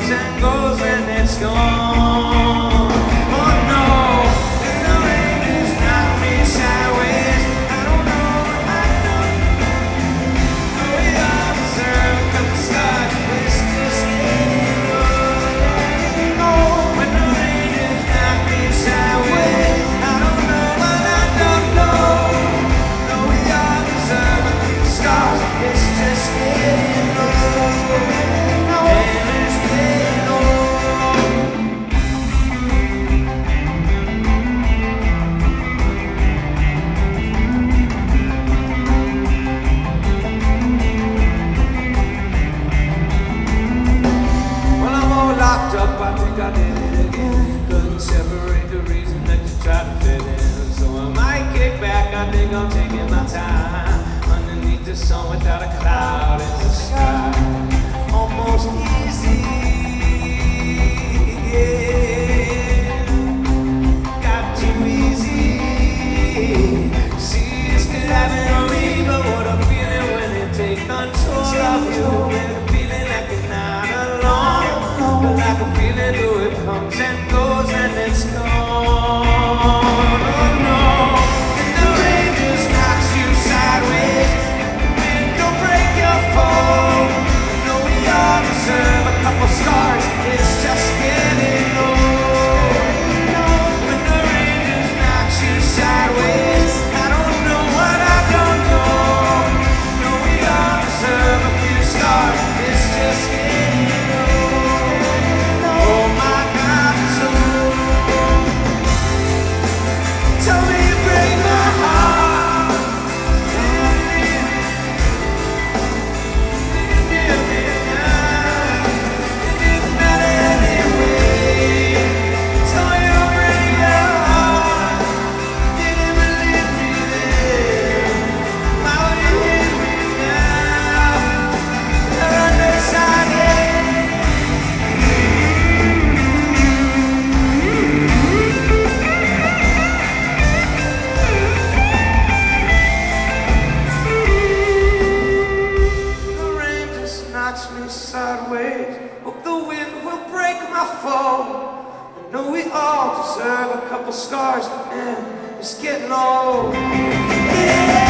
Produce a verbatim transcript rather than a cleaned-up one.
comes and goes and it's gone. Oh no, and the rain has knocked me sideways. I don't know, I don't know. We all deserve a couple scars. It's just getting old. Oh, when the rain has knocked me sideways. I don't know, but I don't know. No, we all deserve a couple scars. It's just getting old. And it's getting old. Well, I'm all locked up, I think I did it again. Couldn't separate the reason that you tried to fit in. So I might kick back, I think I'm taking my time. Underneath the sun without a cloud in the sky. Almost easy, yeah. Got too easy. See, it's still happening on me, but what I'm feeling when it takes control of you. And I'm feeling like you're not alone, but like a feeling though it comes and goes and it's gone. Oh no, and the rain just knocks you sideways. Wind don't break your fall. No, we all deserve a couple scars. It's just getting old. When the rain just knocks you sideways. I don't know what I don't know. No, we all deserve a few scars. It's just getting old. Oh my God, it's so old. Tell me you break my heart. Leave me now. It didn't matter anyway. Tell me you break your heart. Didn't believe me then. Why would you hit me now? You're undecided. The rain just knocks me sideways. Hope the wind will break my fall. I know we all deserve a couple scars, and it's getting old. Yeah.